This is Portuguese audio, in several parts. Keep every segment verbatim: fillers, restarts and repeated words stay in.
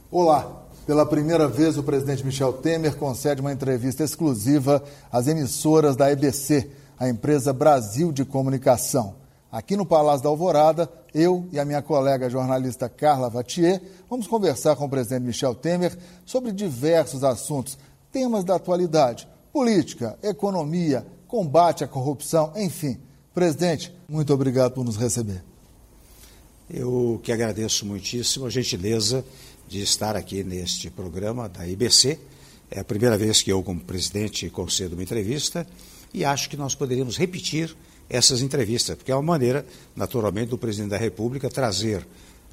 Olá! Pela primeira vez, o presidente Michel Temer concede uma entrevista exclusiva às emissoras da E B C, a empresa Brasil de Comunicação. Aqui no Palácio da Alvorada, eu e a minha colega jornalista Carla Vattier vamos conversar com o presidente Michel Temer sobre diversos assuntos, temas da atualidade, política, economia, combate à corrupção, enfim. Presidente, muito obrigado por nos receber. Eu que agradeço muitíssimo a gentileza de estar aqui neste programa da I B C. É a primeira vez que eu, como presidente, concedo uma entrevista e acho que nós poderíamos repetir essas entrevistas, porque é uma maneira, naturalmente, do presidente da República trazer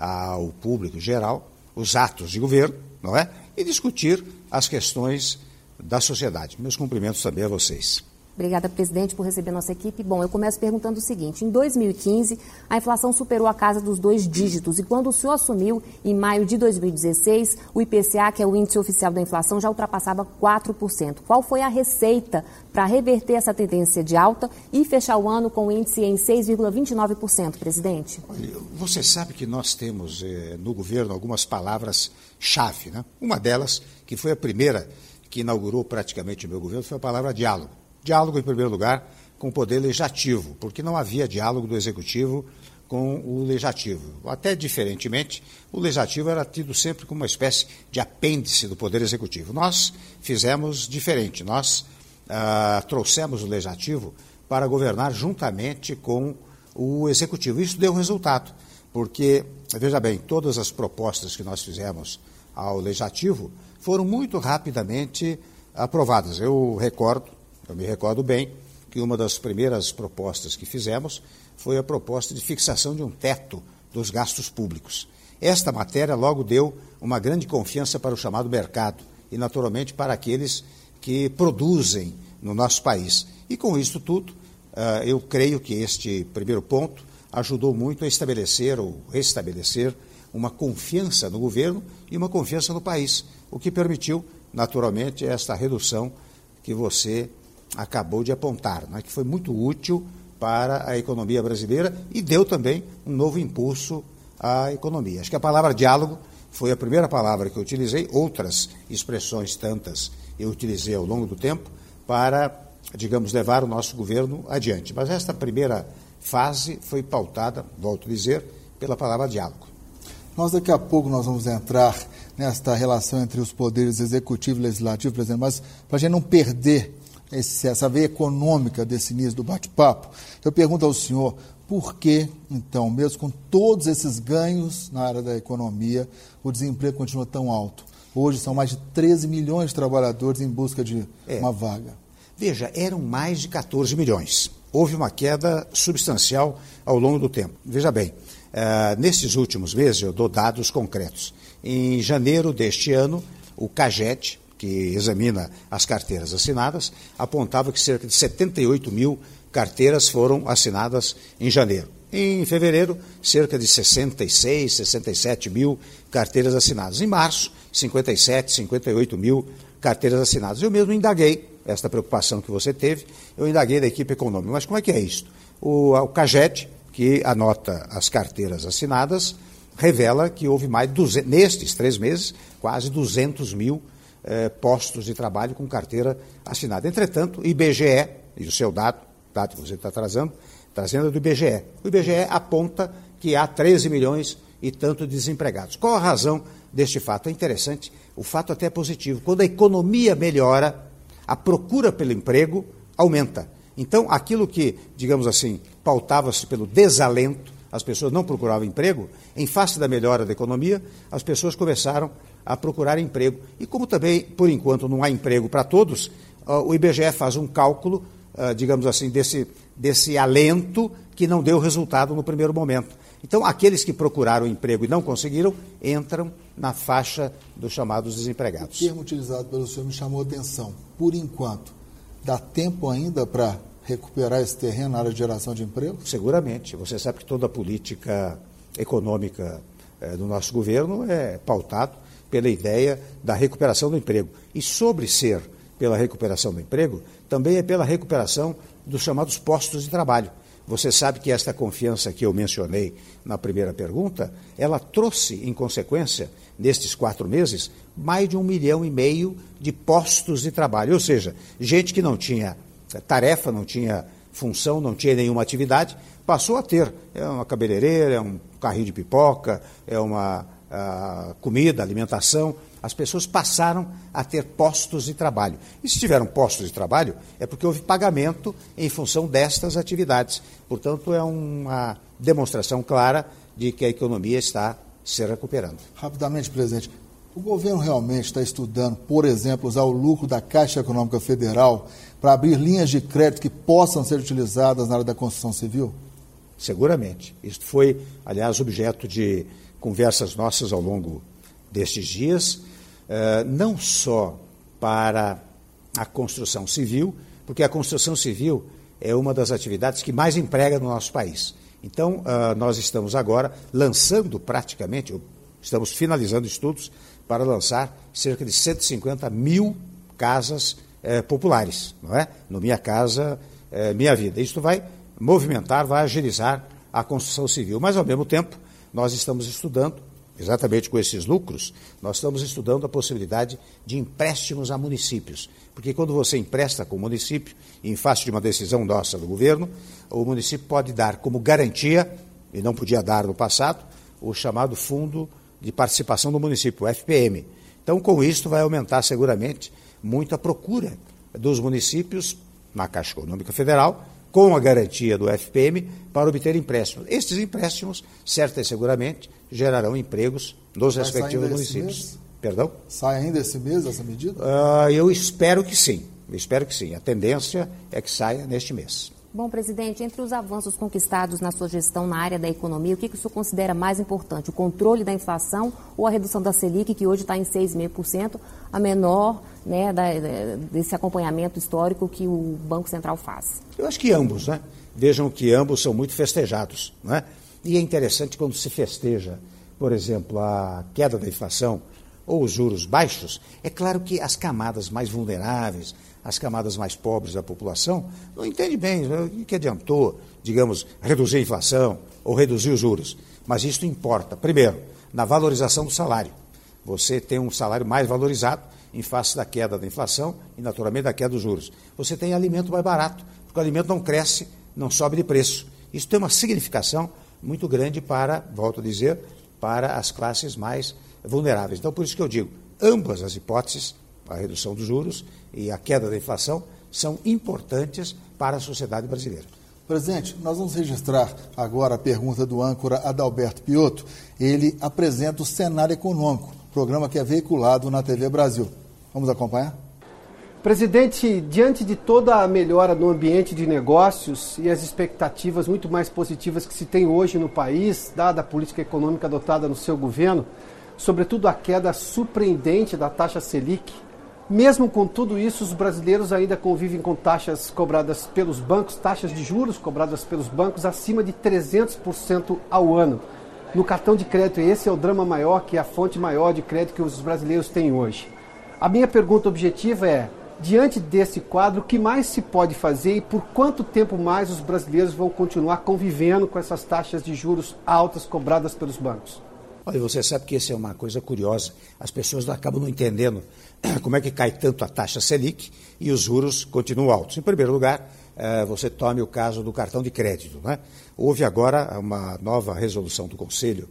ao público geral os atos de governo, não é? E discutir as questões da sociedade. Meus cumprimentos também a vocês. Obrigada, presidente, por receber nossa equipe. Bom, eu começo perguntando o seguinte. Em dois mil e quinze, a inflação superou a casa dos dois dígitos e quando o senhor assumiu, em maio de dois mil e dezesseis, o I P C A, que é o índice oficial da inflação, já ultrapassava quatro por cento. Qual foi a receita para reverter essa tendência de alta e fechar o ano com o índice em seis vírgula vinte e nove por cento, presidente? Olha, você sabe que nós temos eh, no governo algumas palavras-chave, né? Uma delas, que foi a primeira que inaugurou praticamente o meu governo, foi a palavra diálogo. Diálogo, em primeiro lugar, com o poder legislativo, porque não havia diálogo do executivo com o legislativo. Até diferentemente, o legislativo era tido sempre como uma espécie de apêndice do poder executivo. Nós fizemos diferente, nós ah, trouxemos o legislativo para governar juntamente com o executivo. Isso deu resultado, porque, veja bem, todas as propostas que nós fizemos ao legislativo foram muito rapidamente aprovadas. Eu recordo, Eu me recordo bem que uma das primeiras propostas que fizemos foi a proposta de fixação de um teto dos gastos públicos. Esta matéria logo deu uma grande confiança para o chamado mercado e, naturalmente, para aqueles que produzem no nosso país. E com isso tudo, eu creio que este primeiro ponto ajudou muito a estabelecer ou restabelecer uma confiança no governo e uma confiança no país, o que permitiu, naturalmente, esta redução que você acabou de apontar, né, que foi muito útil para a economia brasileira e deu também um novo impulso à economia. Acho que a palavra diálogo foi a primeira palavra que eu utilizei, outras expressões tantas eu utilizei ao longo do tempo para, digamos, levar o nosso governo adiante. Mas esta primeira fase foi pautada, volto a dizer, pela palavra diálogo. Nós daqui a pouco nós vamos entrar nesta relação entre os poderes executivo e legislativo, presidente, mas para a gente não perder Esse, essa veia econômica desse início do bate-papo, eu pergunto ao senhor por que, então, mesmo com todos esses ganhos na área da economia, o desemprego continua tão alto? Hoje são mais de treze milhões de trabalhadores em busca de é. uma vaga. Veja, eram mais de quatorze milhões. Houve uma queda substancial ao longo do tempo. Veja bem, uh, nesses últimos meses, eu dou dados concretos. Em janeiro deste ano, o CAGED, que examina as carteiras assinadas, apontava que cerca de setenta e oito mil carteiras foram assinadas em janeiro. Em fevereiro, cerca de sessenta e seis, sessenta e sete mil carteiras assinadas. Em março, cinquenta e sete, cinquenta e oito mil carteiras assinadas. Eu mesmo indaguei, esta preocupação que você teve, eu indaguei da equipe econômica. Mas como é que é isso? O, o CAGED, que anota as carteiras assinadas, revela que houve mais de duzentos, nestes três meses, quase duzentos mil Eh, postos de trabalho com carteira assinada. Entretanto, o I B G E, e o seu dado, dado que você está trazendo, trazendo é do I B G E. O I B G E aponta que há treze milhões e tanto de desempregados. Qual a razão deste fato? É interessante, o fato até é positivo. Quando a economia melhora, a procura pelo emprego aumenta. Então, aquilo que, digamos assim, pautava-se pelo desalento, as pessoas não procuravam emprego, em face da melhora da economia, as pessoas começaram a procurar emprego. E como também, por enquanto, não há emprego para todos, uh, o I B G E faz um cálculo, uh, digamos assim, desse, desse alento que não deu resultado no primeiro momento. Então, aqueles que procuraram emprego e não conseguiram, entram na faixa dos chamados desempregados. O termo utilizado pelo senhor me chamou a atenção. Por enquanto, dá tempo ainda para recuperar esse terreno na área de geração de emprego? Seguramente. Você sabe que toda a política econômica eh, do nosso governo é pautado pela ideia da recuperação do emprego. E sobre ser pela recuperação do emprego, também é pela recuperação dos chamados postos de trabalho. Você sabe que esta confiança que eu mencionei na primeira pergunta, ela trouxe, em consequência, nestes quatro meses, mais de um milhão e meio de postos de trabalho. Ou seja, gente que não tinha tarefa, não tinha função, não tinha nenhuma atividade, passou a ter. É uma cabeleireira, é um carrinho de pipoca, é uma a, comida, alimentação. As pessoas passaram a ter postos de trabalho. E se tiveram postos de trabalho, é porque houve pagamento em função destas atividades. Portanto, é uma demonstração clara de que a economia está se recuperando. Rapidamente, presidente, o governo realmente está estudando, por exemplo, usar o lucro da Caixa Econômica Federal para abrir linhas de crédito que possam ser utilizadas na área da construção civil? Seguramente. Isso foi, aliás, objeto de conversas nossas ao longo destes dias, eh, não só para a construção civil, porque a construção civil é uma das atividades que mais emprega no nosso país. Então, uh, nós estamos agora lançando praticamente, estamos finalizando estudos para lançar cerca de cento e cinquenta mil casas eh, populares, não é? No Minha Casa, eh, Minha Vida. Isso vai movimentar, vai agilizar a construção civil. Mas, ao mesmo tempo, nós estamos estudando, exatamente com esses lucros, nós estamos estudando a possibilidade de empréstimos a municípios. Porque quando você empresta com o município, em face de uma decisão nossa do governo, o município pode dar como garantia, e não podia dar no passado, o chamado Fundo de Participação do Município, o F P M. Então, com isso, vai aumentar seguramente muito a procura dos municípios na Caixa Econômica Federal, com a garantia do F P M, para obter empréstimos. Estes empréstimos, certa e seguramente, gerarão empregos nos Vai respectivos municípios. Perdão? Sai ainda esse mês essa medida? Uh, eu espero que sim, eu espero que sim. A tendência é que saia neste mês. Bom, presidente, entre os avanços conquistados na sua gestão na área da economia, o que, que o senhor considera mais importante? O controle da inflação ou a redução da Selic, que hoje está em seis vírgula cinco por cento, a menor, né, da, desse acompanhamento histórico que o Banco Central faz? Eu acho que ambos, né? Vejam que ambos são muito festejados, né? E é interessante quando se festeja, por exemplo, a queda da inflação ou os juros baixos, é claro que as camadas mais vulneráveis, as camadas mais pobres da população, não entendem bem o que adiantou, digamos, reduzir a inflação ou reduzir os juros. Mas isso importa, primeiro, na valorização do salário. Você tem um salário mais valorizado em face da queda da inflação e, naturalmente, da queda dos juros. Você tem alimento mais barato, porque o alimento não cresce, não sobe de preço. Isso tem uma significação muito grande para, volto a dizer, para as classes mais vulneráveis. Então, por isso que eu digo, ambas as hipóteses, a redução dos juros e a queda da inflação, são importantes para a sociedade brasileira. Presidente, nós vamos registrar agora a pergunta do âncora Adalberto Piotto. Ele apresenta o Cenário Econômico, programa que é veiculado na T V Brasil. Vamos acompanhar? Presidente, diante de toda a melhora no ambiente de negócios e as expectativas muito mais positivas que se tem hoje no país, dada a política econômica adotada no seu governo, sobretudo a queda surpreendente da taxa Selic, mesmo com tudo isso, os brasileiros ainda convivem com taxas cobradas pelos bancos, taxas de juros cobradas pelos bancos acima de trezentos por cento ao ano. No cartão de crédito, esse é o drama maior, que é a fonte maior de crédito que os brasileiros têm hoje. A minha pergunta objetiva é, diante desse quadro, o que mais se pode fazer e por quanto tempo mais os brasileiros vão continuar convivendo com essas taxas de juros altas cobradas pelos bancos? Olha, você sabe que isso é uma coisa curiosa. As pessoas acabam não entendendo como é que cai tanto a taxa Selic e os juros continuam altos. Em primeiro lugar, você tome o caso do cartão de crédito, né? Houve agora uma nova resolução do Conselho,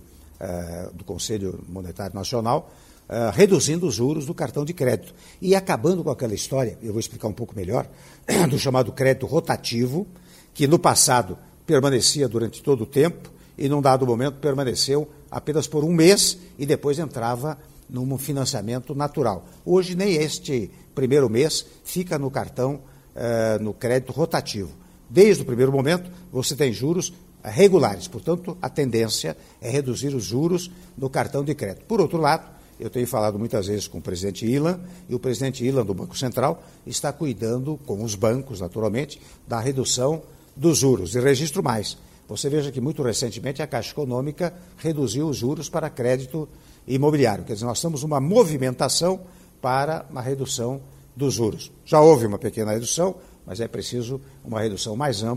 do Conselho Monetário Nacional, reduzindo os juros do cartão de crédito e acabando com aquela história, eu vou explicar um pouco melhor, do chamado crédito rotativo, que no passado permanecia durante todo o tempo e num dado momento permaneceu apenas por um mês e depois entrava num financiamento natural. Hoje nem este primeiro mês fica no cartão, eh, no crédito rotativo. Desde o primeiro momento você tem juros regulares, portanto a tendência é reduzir os juros no cartão de crédito. Por outro lado, eu tenho falado muitas vezes com o presidente Ilan, e o presidente Ilan do Banco Central está cuidando, com os bancos naturalmente, da redução dos juros. E registro mais. Você veja que muito recentemente a Caixa Econômica reduziu os juros para crédito imobiliário. Quer dizer, nós temos uma movimentação para uma redução dos juros. Já houve uma pequena redução, mas é preciso uma redução mais ampla,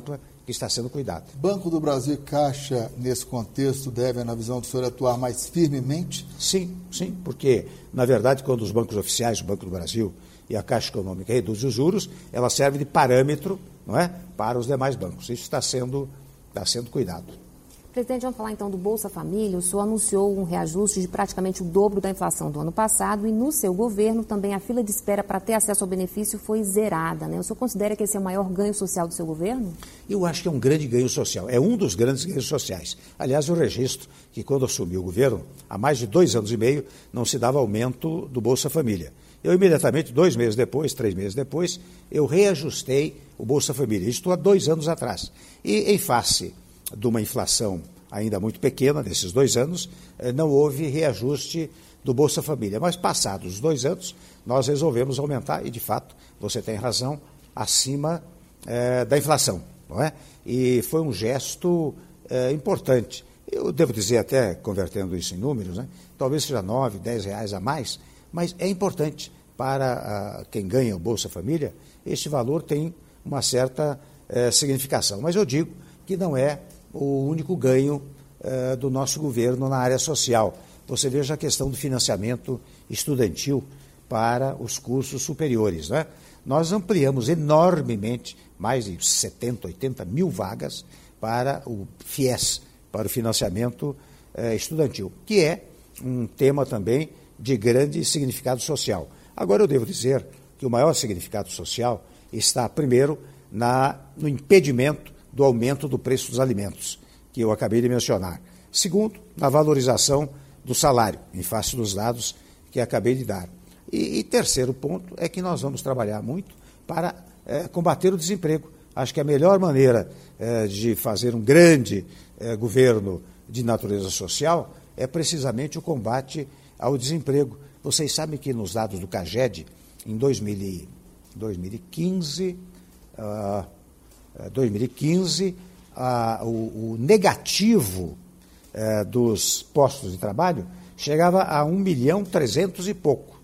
que está sendo cuidado. Banco do Brasil e Caixa, nesse contexto, devem, na visão do senhor, atuar mais firmemente? Sim, sim, porque, na verdade, quando os bancos oficiais, o Banco do Brasil e a Caixa Econômica reduzem os juros, ela serve de parâmetro, não é, para os demais bancos. Isso está sendo, está sendo cuidado. Presidente, vamos falar então do Bolsa Família. O senhor anunciou um reajuste de praticamente o dobro da inflação do ano passado e no seu governo também a fila de espera para ter acesso ao benefício foi zerada, né? O senhor considera que esse é o maior ganho social do seu governo? Eu acho que é um grande ganho social, é um dos grandes ganhos sociais. Aliás, eu registro que quando assumi o governo, há mais de dois anos e meio, não se dava aumento do Bolsa Família. Eu imediatamente, dois meses depois, três meses depois, eu reajustei o Bolsa Família. Isto há dois anos atrás. E em face de uma inflação ainda muito pequena, nesses dois anos, não houve reajuste do Bolsa Família. Mas passados os dois anos, nós resolvemos aumentar, e de fato, você tem razão, acima eh, da inflação, não é? E foi um gesto eh, importante. Eu devo dizer, até convertendo isso em números, né? Talvez seja nove, dez reais a mais, mas é importante para uh, quem ganha o Bolsa Família, este valor tem uma certa uh, significação. Mas eu digo que não é o único ganho uh, do nosso governo na área social. Você veja a questão do financiamento estudantil para os cursos superiores, né? Nós ampliamos enormemente, mais de setenta, oitenta mil vagas para o FIES, para o financiamento uh, estudantil, que é um tema também de grande significado social. Agora, eu devo dizer que o maior significado social está, primeiro, na, no impedimento do aumento do preço dos alimentos, que eu acabei de mencionar. Segundo, na valorização do salário, em face dos dados que acabei de dar. E, e terceiro ponto é que nós vamos trabalhar muito para é, combater o desemprego. Acho que a melhor maneira é, de fazer um grande é, governo de natureza social é precisamente o combate ao desemprego. Vocês sabem que nos dados do CAGED, em dois mil e quinze, uh, dois mil e quinze uh, o, o negativo uh, dos postos de trabalho chegava a um milhão trezentos e pouco.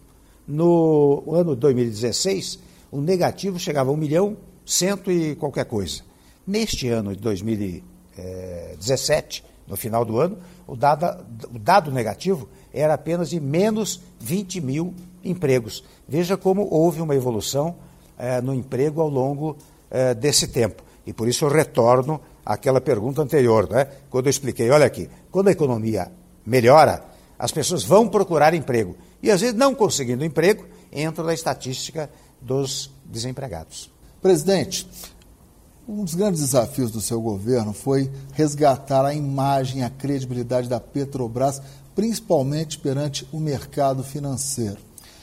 No ano de dois mil e dezesseis, o negativo chegava a um milhão cento e qualquer coisa. Neste ano de dois mil e dezessete, no final do ano, o dado, o dado negativo era apenas de menos vinte mil empregos. Veja como houve uma evolução eh, no emprego ao longo eh, desse tempo. E por isso eu retorno àquela pergunta anterior, né? Quando eu expliquei, olha aqui, quando a economia melhora, as pessoas vão procurar emprego. E às vezes, não conseguindo emprego, entram na estatística dos desempregados. Presidente, um dos grandes desafios do seu governo foi resgatar a imagem e a credibilidade da Petrobras, principalmente perante o mercado financeiro.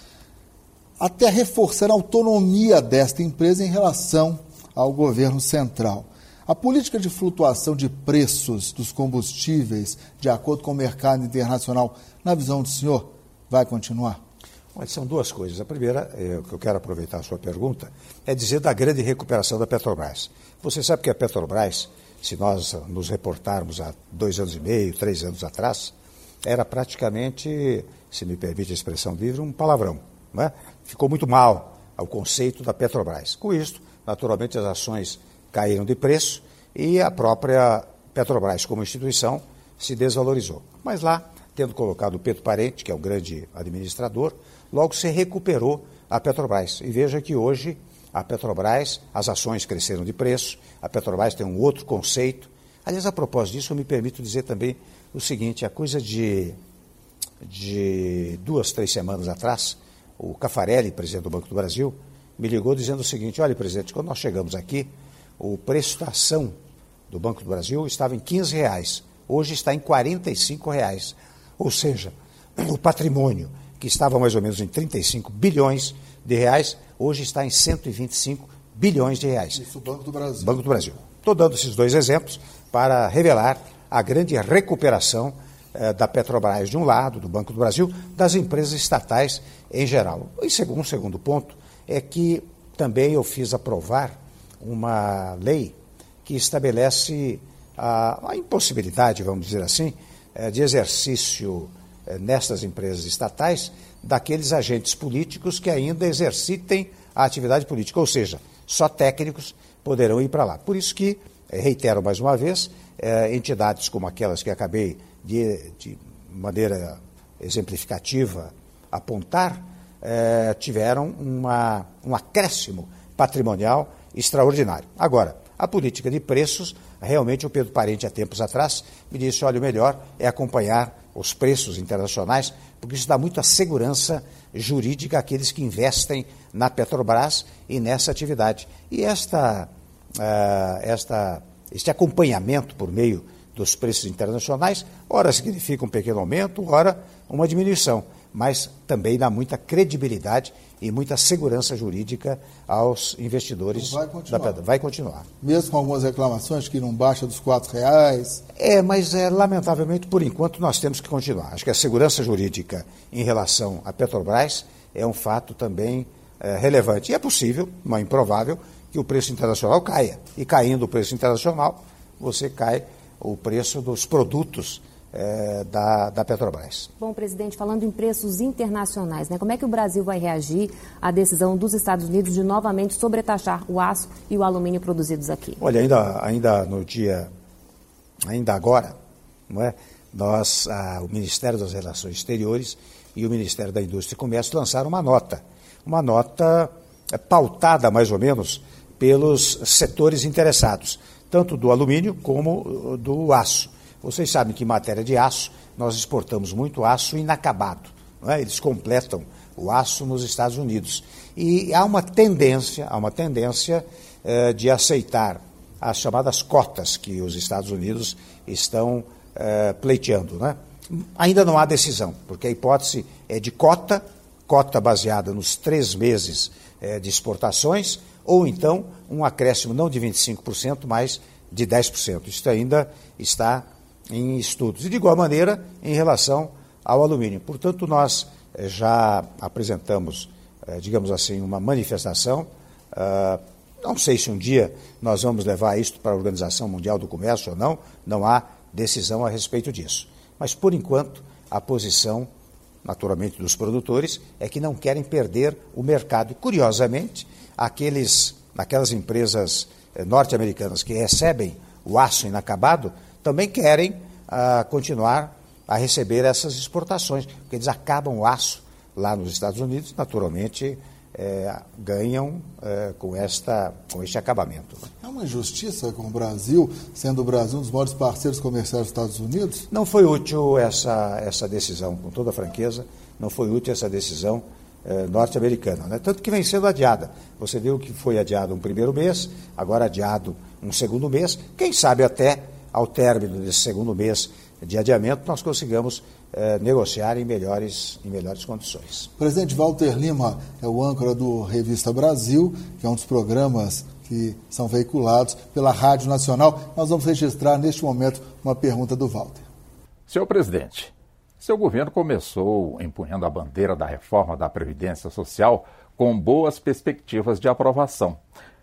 Até reforçar a autonomia desta empresa em relação ao governo central. A política de flutuação de preços dos combustíveis, de acordo com o mercado internacional, na visão do senhor, vai continuar? Mas são duas coisas. A primeira, é, que eu quero aproveitar a sua pergunta, é dizer da grande recuperação da Petrobras. Você sabe que a Petrobras, se nós nos reportarmos há dois anos e meio, três anos atrás, era praticamente, se me permite a expressão livre, um palavrão, não é? Ficou muito mal ao conceito da Petrobras. Com isso, naturalmente, as ações caíram de preço e a própria Petrobras, como instituição, se desvalorizou. Mas lá, tendo colocado o Pedro Parente, que é um grande administrador, logo se recuperou a Petrobras. E veja que hoje a Petrobras, as ações cresceram de preço, a Petrobras tem um outro conceito. Aliás, a propósito disso, eu me permito dizer também o seguinte, a coisa de, de duas, três semanas atrás, o Caffarelli, presidente do Banco do Brasil, me ligou dizendo o seguinte, olha, presidente, quando nós chegamos aqui, o preço da ação do Banco do Brasil estava em quinze reais, hoje está em quarenta e cinco reais. Ou seja, o patrimônio, que estava mais ou menos em trinta e cinco bilhões de reais, hoje está em cento e vinte e cinco bilhões de reais. Isso, o Banco do Brasil. Banco do Brasil. Estou dando esses dois exemplos para revelar a grande recuperação eh, da Petrobras de um lado, do Banco do Brasil, das empresas estatais em geral. E segundo, um segundo ponto é que também eu fiz aprovar uma lei que estabelece a, a impossibilidade, vamos dizer assim, de exercício nestas empresas estatais daqueles agentes políticos que ainda exercitem a atividade política, ou seja, só técnicos poderão ir para lá. Por isso que reitero mais uma vez, eh, entidades como aquelas que acabei de, de maneira exemplificativa apontar, eh, tiveram uma, um acréscimo patrimonial extraordinário. Agora, a política de preços, realmente o Pedro Parente, há tempos atrás, me disse, olha, o melhor é acompanhar os preços internacionais, porque isso dá muita segurança jurídica àqueles que investem na Petrobras e nessa atividade. E esta, uh, esta, este acompanhamento por meio dos preços internacionais, ora significa um pequeno aumento, ora uma diminuição, mas também dá muita credibilidade e muita segurança jurídica aos investidores. Vai continuar. Da Petrobras. Vai continuar. Mesmo com algumas reclamações que não baixa dos quatro reais. É, mas é, lamentavelmente, por enquanto, nós temos que continuar. Acho que a segurança jurídica em relação à Petrobras é um fato também é, relevante. E é possível, não é improvável, que o preço internacional caia. E caindo o preço internacional, você cai o preço dos produtos é, da, da Petrobras. Bom, presidente, falando em preços internacionais, né, como é que o Brasil vai reagir à decisão dos Estados Unidos de novamente sobretaxar o aço e o alumínio produzidos aqui? Olha, ainda, ainda no dia, ainda agora, não é, nós, ah, o Ministério das Relações Exteriores e o Ministério da Indústria e Comércio lançaram uma nota, uma nota é, pautada mais ou menos pelos setores interessados, tanto do alumínio como do aço. Vocês sabem que em matéria de aço, nós exportamos muito aço inacabado. Não é? Eles completam o aço nos Estados Unidos. E há uma tendência, há uma tendência eh, de aceitar as chamadas cotas que os Estados Unidos estão eh, pleiteando. Não é? Ainda não há decisão, porque a hipótese é de cota, cota baseada nos três meses eh, de exportações, ou então um acréscimo não de vinte e cinco por cento, mas de dez por cento. Isso ainda está em estudos. E, de igual maneira, em relação ao alumínio. Portanto, nós eh, já apresentamos, eh, digamos assim, uma manifestação. Uh, não sei se um dia nós vamos levar isto para a Organização Mundial do Comércio ou não, não há decisão a respeito disso. Mas, por enquanto, a posição, naturalmente, dos produtores é que não querem perder o mercado. Curiosamente, aqueles, aquelas empresas eh, norte-americanas que recebem o aço inacabado também querem ah, continuar a receber essas exportações, porque eles acabam o aço lá nos Estados Unidos, naturalmente eh, ganham eh, com, esta, com este acabamento. É uma injustiça com o Brasil, sendo o Brasil um dos maiores parceiros comerciais dos Estados Unidos? Não foi útil essa, essa decisão, com toda a franqueza, não foi útil essa decisão eh, norte-americana, né? Tanto que vem sendo adiada. Você viu que foi adiado um primeiro mês, agora adiado um segundo mês, quem sabe até ao término desse segundo mês de adiamento, nós consigamos eh, negociar em melhores, em melhores condições. O presidente Walter Lima é o âncora do Revista Brasil, que é um dos programas que são veiculados pela Rádio Nacional. Nós vamos registrar neste momento uma pergunta do Walter. Senhor presidente, seu governo começou empunhando a bandeira da reforma da Previdência Social com boas perspectivas de aprovação.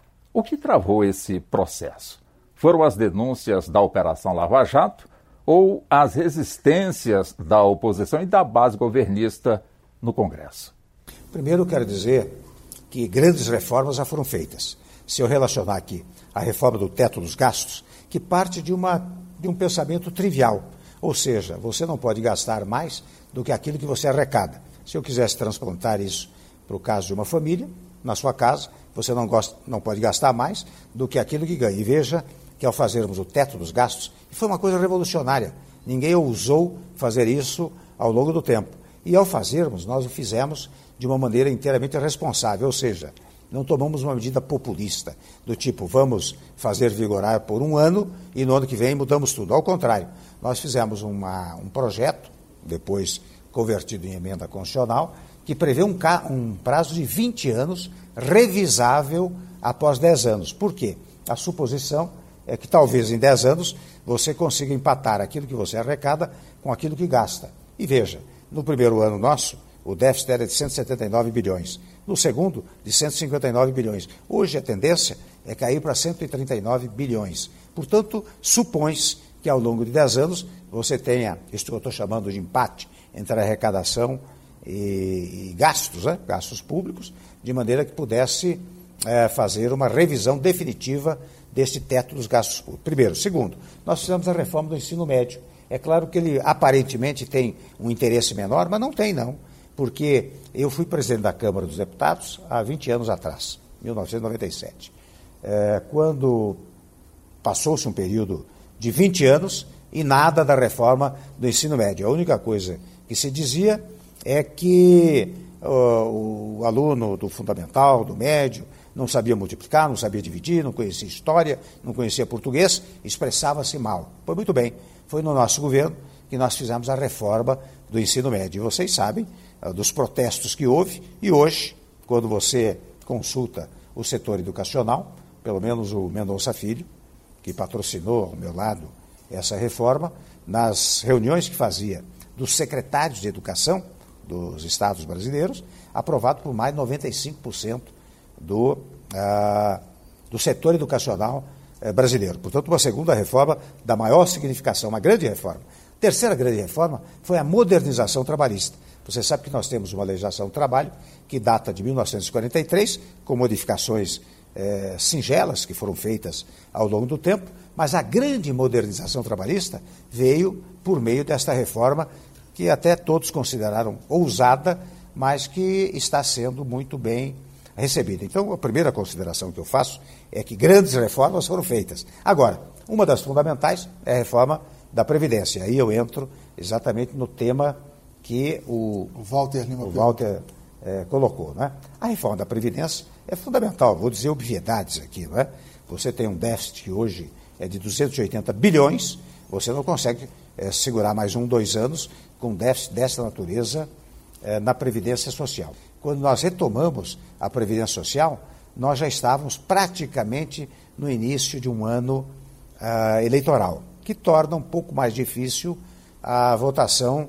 O que travou esse processo? Foram as denúncias da Operação Lava Jato ou as resistências da oposição e da base governista no Congresso? Primeiro, quero dizer que grandes reformas já foram feitas. Se eu relacionar aqui a reforma do teto dos gastos, que parte de, uma, de um pensamento trivial, ou seja, você não pode gastar mais do que aquilo que você arrecada. Se eu quisesse transplantar isso para o caso de uma família, na sua casa, você não, gosta, não pode gastar mais do que aquilo que ganha. E veja que ao fazermos o teto dos gastos, foi uma coisa revolucionária. Ninguém ousou fazer isso ao longo do tempo. E ao fazermos, nós o fizemos de uma maneira inteiramente responsável, ou seja, não tomamos uma medida populista, do tipo, vamos fazer vigorar por um ano e no ano que vem mudamos tudo. Ao contrário, nós fizemos uma, um projeto, depois convertido em emenda constitucional, que prevê um, um prazo de vinte anos, revisável após dez anos. Por quê? A suposição é que talvez em dez anos você consiga empatar aquilo que você arrecada com aquilo que gasta. E veja, no primeiro ano nosso, o déficit era de cento e setenta e nove bilhões. No segundo, de cento e cinquenta e nove bilhões. Hoje a tendência é cair para cento e trinta e nove bilhões. Portanto, supõe-se que ao longo de dez anos você tenha, isto que eu estou chamando de empate entre arrecadação e, e gastos, né? gastos públicos, de maneira que pudesse é, fazer uma revisão definitiva deste teto dos gastos públicos. Primeiro. Segundo, nós fizemos a reforma do ensino médio. É claro que ele aparentemente tem um interesse menor, mas não tem não, porque eu fui presidente da Câmara dos Deputados há vinte anos atrás, mil novecentos e noventa e sete, é, quando passou-se um período de vinte anos e nada da reforma do ensino médio. A única coisa que se dizia é que uh, o aluno do fundamental, do médio, não sabia multiplicar, não sabia dividir, não conhecia história, não conhecia português, expressava-se mal. Foi muito bem. Foi no nosso governo que nós fizemos a reforma do ensino médio. E vocês sabem uh, dos protestos que houve, e hoje, quando você consulta o setor educacional, pelo menos o Mendonça Filho, que patrocinou ao meu lado essa reforma, nas reuniões que fazia dos secretários de educação dos estados brasileiros, aprovado por mais de noventa e cinco por cento do, uh, do setor educacional uh, brasileiro. Portanto, uma segunda reforma da maior significação, uma grande reforma. Terceira grande reforma foi a modernização trabalhista. Você sabe que nós temos uma legislação do trabalho que data de mil novecentos e quarenta e três, com modificações eh, singelas que foram feitas ao longo do tempo, mas a grande modernização trabalhista veio por meio desta reforma que até todos consideraram ousada, mas que está sendo muito bem recebida. Então, a primeira consideração que eu faço é que grandes reformas foram feitas. Agora, uma das fundamentais é a reforma da Previdência. Aí eu entro exatamente no tema que o, o Walter, Lima o Walter é, colocou. Né? A reforma da Previdência é fundamental, vou dizer obviedades aqui. Não é? Você tem um déficit que hoje é de duzentos e oitenta bilhões, você não consegue é, segurar mais um, dois anos com um déficit dessa natureza é, na Previdência Social. Quando nós retomamos a Previdência Social, nós já estávamos praticamente no início de um ano uh, eleitoral, que torna um pouco mais difícil a votação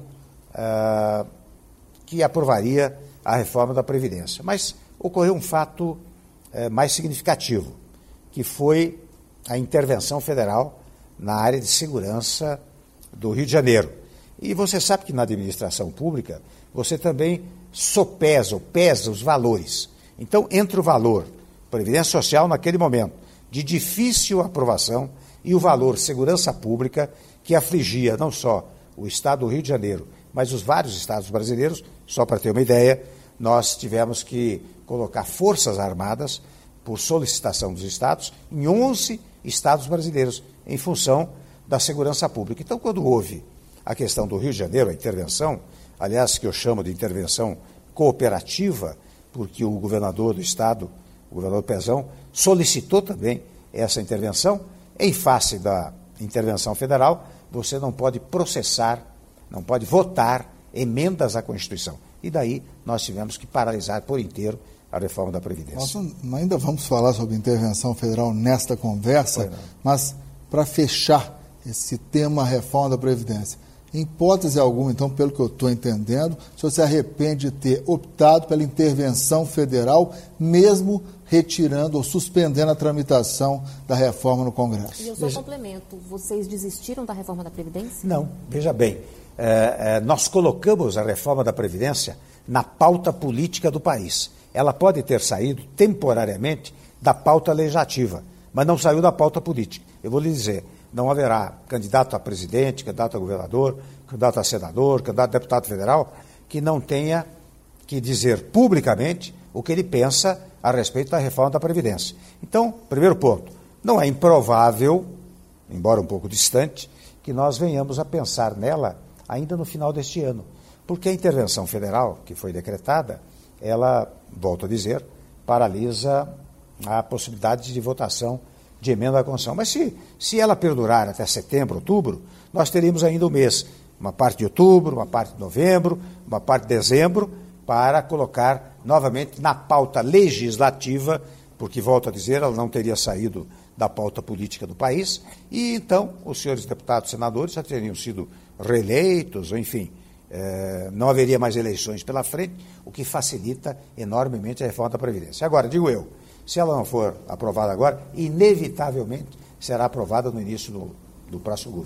uh, que aprovaria a reforma da Previdência. Mas ocorreu um fato uh, mais significativo, que foi a intervenção federal na área de segurança do Rio de Janeiro. E você sabe que na administração pública você também sopesa ou pesa os valores. Então, entre o valor Previdência Social naquele momento de difícil aprovação e o valor segurança pública que afligia não só o estado do Rio de Janeiro, mas os vários estados brasileiros, só para ter uma ideia, nós tivemos que colocar forças armadas por solicitação dos estados em onze estados brasileiros, em função da segurança pública. Então, quando houve a questão do Rio de Janeiro, a intervenção, aliás, que eu chamo de intervenção cooperativa, porque o governador do estado, o governador Pezão, solicitou também essa intervenção. Em face da intervenção federal, você não pode processar, não pode votar emendas à Constituição. E daí nós tivemos que paralisar por inteiro a reforma da Previdência. Nós ainda vamos falar sobre intervenção federal nesta conversa, mas para fechar esse tema, reforma da Previdência, em hipótese alguma, então, pelo que eu estou entendendo, o senhor se arrepende de ter optado pela intervenção federal, mesmo retirando ou suspendendo a tramitação da reforma no Congresso? E eu só veja... complemento, vocês desistiram da reforma da Previdência? Não, veja bem, é, é, nós colocamos a reforma da Previdência na pauta política do país. Ela pode ter saído temporariamente da pauta legislativa, mas não saiu da pauta política. Eu vou lhe dizer, não haverá candidato a presidente, candidato a governador, candidato a senador, candidato a deputado federal, que não tenha que dizer publicamente o que ele pensa a respeito da reforma da Previdência. Então, primeiro ponto, não é improvável, embora um pouco distante, que nós venhamos a pensar nela ainda no final deste ano, porque a intervenção federal que foi decretada, ela, volto a dizer, paralisa a possibilidade de votação de emenda à Constituição. Mas se, se ela perdurar até setembro, outubro, nós teríamos ainda um mês, uma parte de outubro, uma parte de novembro, uma parte de dezembro, para colocar novamente na pauta legislativa, porque, volto a dizer, ela não teria saído da pauta política do país, e então os senhores deputados e senadores já teriam sido reeleitos, ou enfim, eh, não haveria mais eleições pela frente, o que facilita enormemente a reforma da Previdência. Agora, digo eu, se ela não for aprovada agora, inevitavelmente será aprovada no início do, do próximo governo.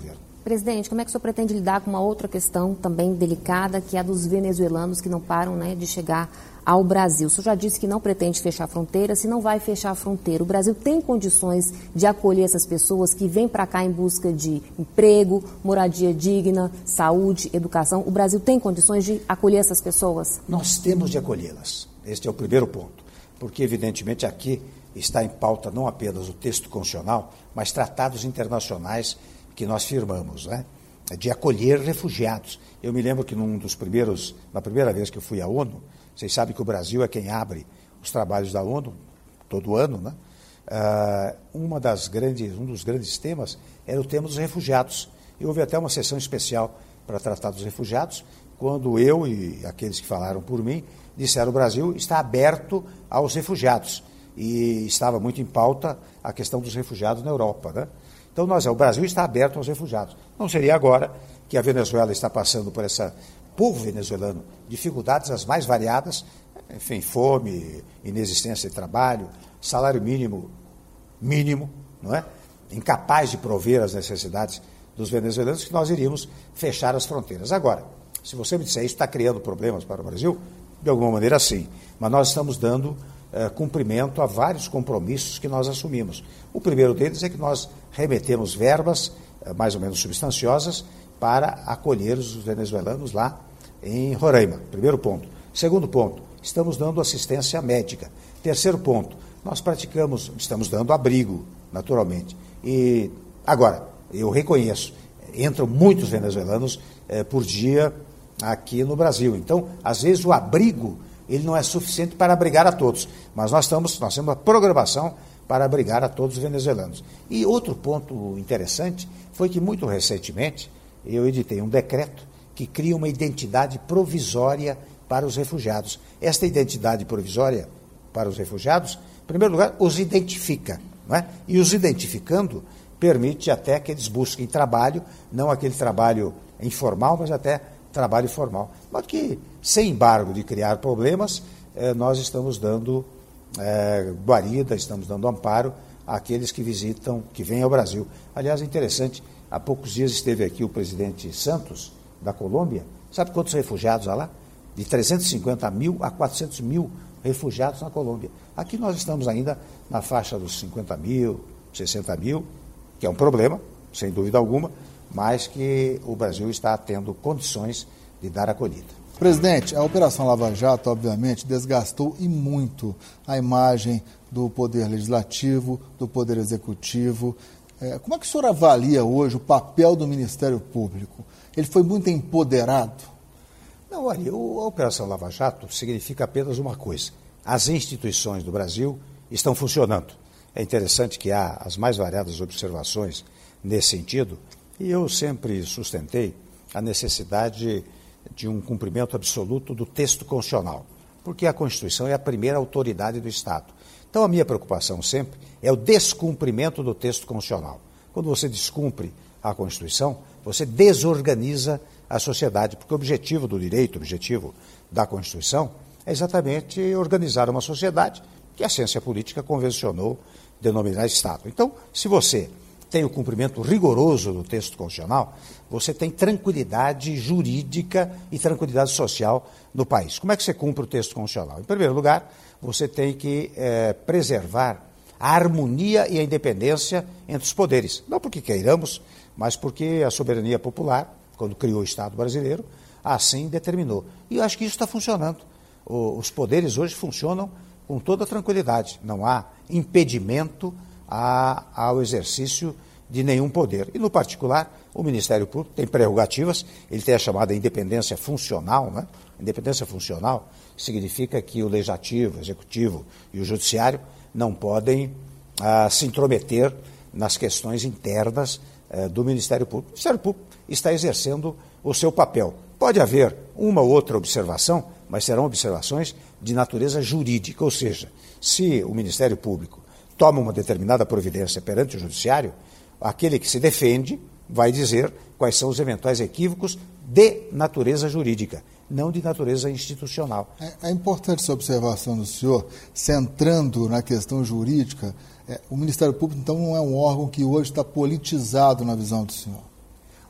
Presidente, como é que o senhor pretende lidar com uma outra questão também delicada, que é a dos venezuelanos que não param, né, de chegar ao Brasil? O senhor já disse que não pretende fechar a fronteira, se não vai fechar a fronteira, o Brasil tem condições de acolher essas pessoas que vêm para cá em busca de emprego, moradia digna, saúde, educação? O Brasil tem condições de acolher essas pessoas? Nós temos de acolhê-las. Este é o primeiro ponto, porque evidentemente aqui está em pauta não apenas o texto constitucional, mas tratados internacionais que nós firmamos, né, de acolher refugiados. Eu me lembro que num dos primeiros, na primeira vez que eu fui à ONU, vocês sabem que o Brasil é quem abre os trabalhos da ONU todo ano, né? Uh, uma das grandes, um dos grandes temas era o tema dos refugiados. E houve até uma sessão especial para tratar dos refugiados, quando eu e aqueles que falaram por mim disseram que o Brasil está aberto aos refugiados. E estava muito em pauta a questão dos refugiados na Europa, né? Então, nós, o Brasil está aberto aos refugiados. Não seria agora que a Venezuela está passando por essa povo venezuelano, dificuldades as mais variadas, enfim, fome, inexistência de trabalho, salário mínimo, mínimo, não é? Incapaz de prover as necessidades dos venezuelanos, que nós iríamos fechar as fronteiras. Agora, se você me disser isso está criando problemas para o Brasil, de alguma maneira sim, mas nós estamos dando Uh, cumprimento a vários compromissos que nós assumimos. O primeiro deles é que nós remetemos verbas, uh, mais ou menos substanciosas, para acolher os venezuelanos lá em Roraima. Primeiro ponto. Segundo ponto, estamos dando assistência médica. Terceiro ponto, nós praticamos, estamos dando abrigo, naturalmente. E, agora, eu reconheço, entram muitos venezuelanos uh, por dia aqui no Brasil. Então, às vezes, o abrigo ele não é suficiente para abrigar a todos, mas nós, estamos, nós temos uma programação para abrigar a todos os venezuelanos. E outro ponto interessante foi que, muito recentemente, eu editei um decreto que cria uma identidade provisória para os refugiados. Esta identidade provisória para os refugiados, em primeiro lugar, os identifica, não é? E os identificando permite até que eles busquem trabalho, não aquele trabalho informal, mas até trabalho formal. Mas que, sem embargo de criar problemas, eh, nós estamos dando eh, guarida, estamos dando amparo àqueles que visitam, que vêm ao Brasil. Aliás, é interessante, há poucos dias esteve aqui o presidente Santos, da Colômbia. Sabe quantos refugiados há lá? De trezentos e cinquenta mil a quatrocentos mil refugiados na Colômbia. Aqui nós estamos ainda na faixa dos cinquenta mil, sessenta mil, que é um problema, sem dúvida alguma, mas que o Brasil está tendo condições de dar acolhida. Presidente, a Operação Lava Jato, obviamente, desgastou e muito a imagem do Poder Legislativo, do Poder Executivo. É, como é que o senhor avalia hoje o papel do Ministério Público? Ele foi muito empoderado? Não, olha, a Operação Lava Jato significa apenas uma coisa. As instituições do Brasil estão funcionando. É interessante que há as mais variadas observações nesse sentido, e eu sempre sustentei a necessidade de um cumprimento absoluto do texto constitucional, porque a Constituição é a primeira autoridade do Estado. Então, a minha preocupação sempre é o descumprimento do texto constitucional. Quando você descumpre a Constituição, você desorganiza a sociedade, porque o objetivo do direito, o objetivo da Constituição, é exatamente organizar uma sociedade que a ciência política convencionou denominar Estado. Então, se você tem o cumprimento rigoroso do texto constitucional, você tem tranquilidade jurídica e tranquilidade social no país. Como é que você cumpre o texto constitucional? Em primeiro lugar, você tem que é, preservar a harmonia e a independência entre os poderes. Não porque queiramos, mas porque a soberania popular, quando criou o Estado brasileiro, assim determinou. E eu acho que isso está funcionando. O, os poderes hoje funcionam com toda tranquilidade. Não há impedimento a, ao exercício de nenhum poder. E, no particular, o Ministério Público tem prerrogativas, ele tem a chamada independência funcional, né? Independência funcional significa que o Legislativo, o Executivo e o Judiciário não podem ah, se intrometer nas questões internas eh, do Ministério Público. O Ministério Público está exercendo o seu papel. Pode haver uma ou outra observação, mas serão observações de natureza jurídica, ou seja, se o Ministério Público toma uma determinada providência perante o Judiciário, aquele que se defende vai dizer quais são os eventuais equívocos de natureza jurídica, não de natureza institucional. É, é importante essa observação do senhor, centrando na questão jurídica. É, o Ministério Público, então, não é um órgão que hoje está politizado na visão do senhor?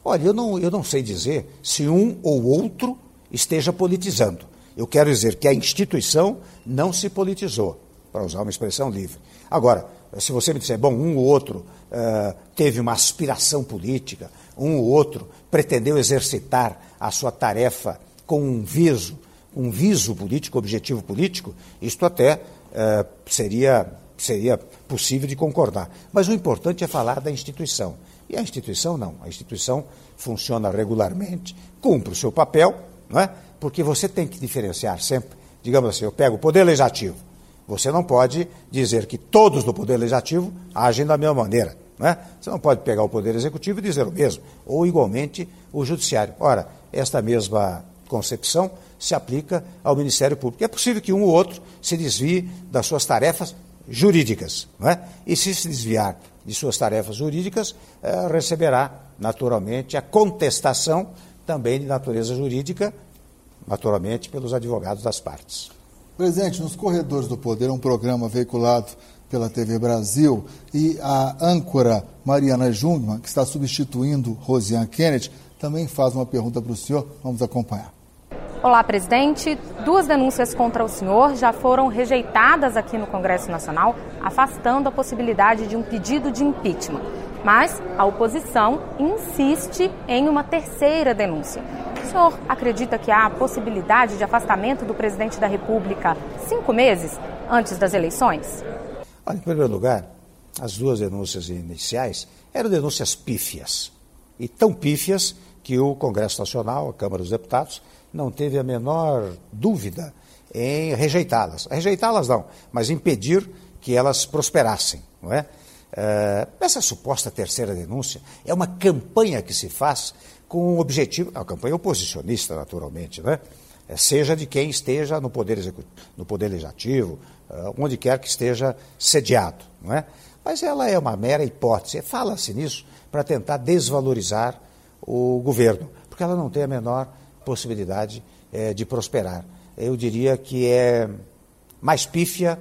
Olha, eu não, eu não sei dizer se um ou outro esteja politizando. Eu quero dizer que a instituição não se politizou, para usar uma expressão livre. Agora, se você me disser, bom, um ou outro uh, teve uma aspiração política, um ou outro pretendeu exercitar a sua tarefa com um viso, um viso político, objetivo político, isto até uh, seria, seria possível de concordar. Mas o importante é falar da instituição. E a instituição não. A instituição funciona regularmente, cumpre o seu papel, não é? Porque você tem que diferenciar sempre, digamos assim, eu pego o Poder Legislativo. Você não pode dizer que todos do Poder Legislativo agem da mesma maneira. Não é? Você não pode pegar o Poder Executivo e dizer o mesmo, ou igualmente o Judiciário. Ora, esta mesma concepção se aplica ao Ministério Público. É possível que um ou outro se desvie das suas tarefas jurídicas. Não é? E se se desviar de suas tarefas jurídicas, eh, receberá, naturalmente, a contestação também de natureza jurídica, naturalmente, pelos advogados das partes. Presidente, nos Corredores do Poder, um programa veiculado pela T V Brasil, e a âncora Mariana Jungmann, que está substituindo Rosiane Kennedy, também faz uma pergunta para o senhor. Vamos acompanhar. Olá, presidente. Duas denúncias contra o senhor já foram rejeitadas aqui no Congresso Nacional, afastando a possibilidade de um pedido de impeachment. Mas a oposição insiste em uma terceira denúncia. O senhor acredita que há a possibilidade de afastamento do presidente da República cinco meses antes das eleições? Olha, em primeiro lugar, as duas denúncias iniciais eram denúncias pífias. E tão pífias que o Congresso Nacional, a Câmara dos Deputados, não teve a menor dúvida em rejeitá-las. Rejeitá-las não, mas impedir que elas prosperassem, não é? Uh, essa suposta terceira denúncia é uma campanha que se faz com o objetivo, a campanha oposicionista, naturalmente, né? Seja de quem esteja no Poder Executivo, no Poder Legislativo, uh, onde quer que esteja sediado, não é? Mas ela é uma mera hipótese, fala-se nisso para tentar desvalorizar o governo, porque ela não tem a menor possibilidade eh, de prosperar. Eu diria que é mais pífia,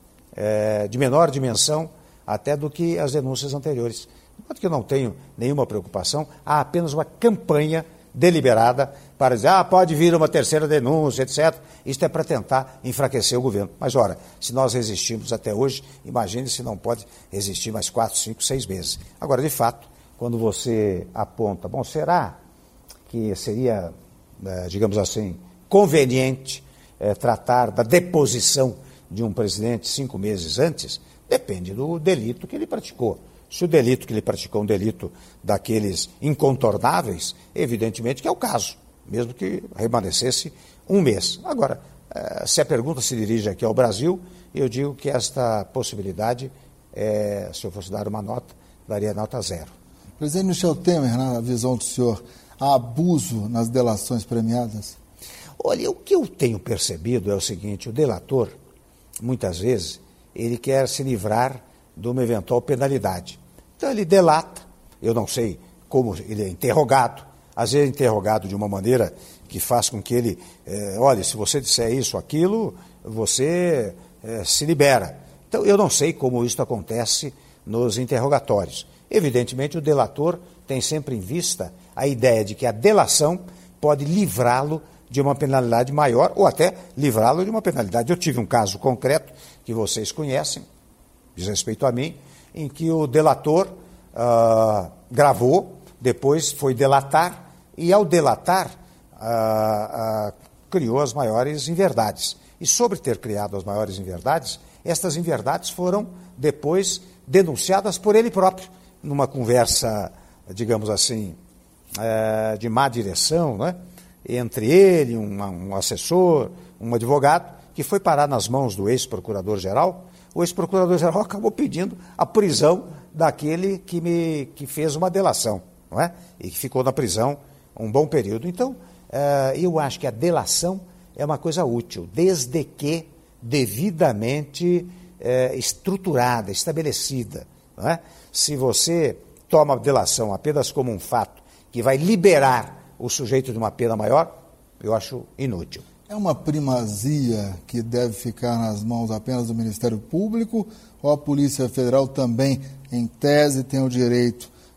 eh, de menor dimensão, até do que as denúncias anteriores. Enquanto que eu não tenho nenhuma preocupação, há apenas uma campanha deliberada para dizer, ah, pode vir uma terceira denúncia, etcétera. Isto é para tentar enfraquecer o governo. Mas, ora, se nós resistimos até hoje, imagine se não pode resistir mais quatro, cinco, seis meses. Agora, de fato, quando você aponta, bom, será que seria, eh, digamos assim, conveniente eh, tratar da deposição de um presidente cinco meses antes? Depende do delito que ele praticou. Se o delito que ele praticou é um delito daqueles incontornáveis, evidentemente que é o caso, mesmo que remanescesse um mês. Agora, se a pergunta se dirige aqui ao Brasil, eu digo que esta possibilidade, é, se eu fosse dar uma nota, daria nota zero. Presidente Michel Temer, na visão do senhor, há abuso nas delações premiadas? Olha, o que eu tenho percebido é o seguinte, o delator, muitas vezes, ele quer se livrar de uma eventual penalidade. Então ele delata, eu não sei como ele é interrogado, às vezes é interrogado de uma maneira que faz com que ele, eh, olha, se você disser isso, aquilo, você eh, se libera. Então eu não sei como isso acontece nos interrogatórios. Evidentemente o delator tem sempre em vista a ideia de que a delação pode livrá-lo de uma penalidade maior ou até livrá-lo de uma penalidade. Eu tive um caso concreto que vocês conhecem, diz respeito a mim, em que o delator uh, gravou, depois foi delatar e ao delatar uh, uh, criou as maiores inverdades. E sobre ter criado as maiores inverdades, estas inverdades foram depois denunciadas por ele próprio, numa conversa, digamos assim, uh, de má direção, né? Entre ele, um, um assessor, um advogado, que foi parar nas mãos do ex-procurador-geral. O ex-procurador-geral acabou pedindo a prisão daquele que, me, que fez uma delação, não é? E que ficou na prisão um bom período. Então, uh, eu acho que a delação é uma coisa útil, desde que devidamente uh, estruturada, estabelecida, não é? Se você toma a delação apenas como um fato que vai liberar o sujeito de uma pena maior, eu acho inútil. É uma primazia que deve ficar nas mãos apenas do Ministério Público ou a Polícia Federal também, em tese, tem o direito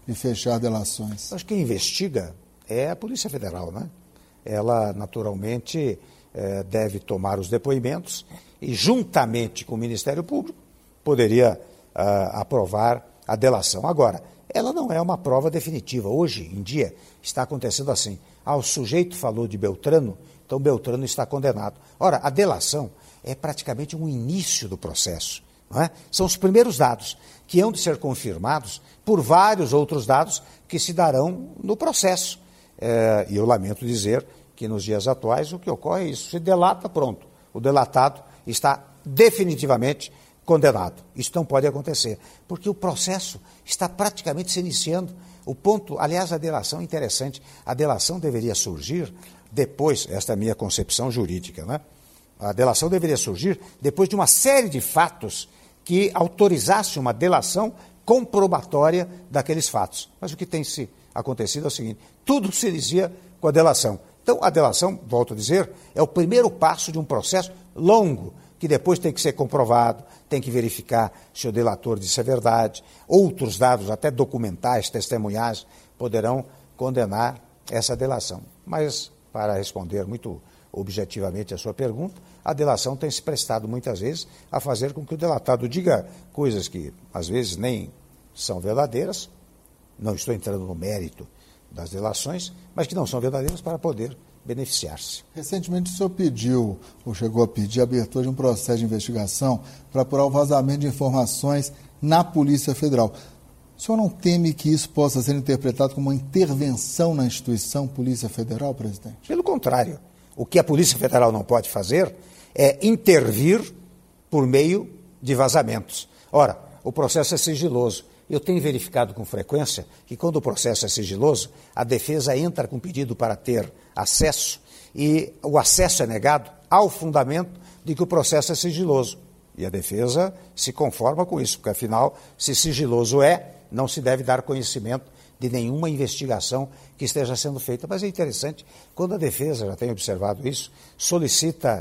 de fechar delações? Acho que quem investiga é a Polícia Federal, né? Ela, naturalmente, eh, deve tomar os depoimentos e, juntamente com o Ministério Público, poderia ah, aprovar a delação. Agora, ela não é uma prova definitiva. Hoje em dia está acontecendo assim. Ah, o sujeito falou de Beltrano, então Beltrano está condenado. Ora, a delação é praticamente um início do processo. Não é? São os primeiros dados que hão de ser confirmados por vários outros dados que se darão no processo. É, e eu lamento dizer que nos dias atuais o que ocorre é isso. Se delata, pronto. O delatado está definitivamente condenado. Isso não pode acontecer, porque o processo está praticamente se iniciando. O ponto, aliás, a delação é interessante. A delação deveria surgir depois, esta é a minha concepção jurídica, né? A delação deveria surgir depois de uma série de fatos que autorizasse uma delação comprobatória daqueles fatos. Mas o que tem se acontecido é o seguinte, tudo se inicia com a delação. Então, a delação, volto a dizer, é o primeiro passo de um processo longo, que depois tem que ser comprovado, tem que verificar se o delator disse a verdade. Outros dados, até documentais, testemunhais, poderão condenar essa delação. Mas, para responder muito objetivamente a sua pergunta, a delação tem se prestado muitas vezes a fazer com que o delatado diga coisas que às vezes nem são verdadeiras, não estou entrando no mérito das delações, mas que não são verdadeiras para poder beneficiar-se. Recentemente o senhor pediu, ou chegou a pedir, a abertura de um processo de investigação para apurar o vazamento de informações na Polícia Federal. O senhor não teme que isso possa ser interpretado como uma intervenção na instituição Polícia Federal, presidente? Pelo contrário. O que a Polícia Federal não pode fazer é intervir por meio de vazamentos. Ora, o processo é sigiloso. Eu tenho verificado com frequência que quando o processo é sigiloso, a defesa entra com pedido para ter acesso e o acesso é negado ao fundamento de que o processo é sigiloso. E a defesa se conforma com isso, porque afinal, se sigiloso é, não se deve dar conhecimento de nenhuma investigação que esteja sendo feita. Mas é interessante, quando a defesa, já tem observado isso, solicita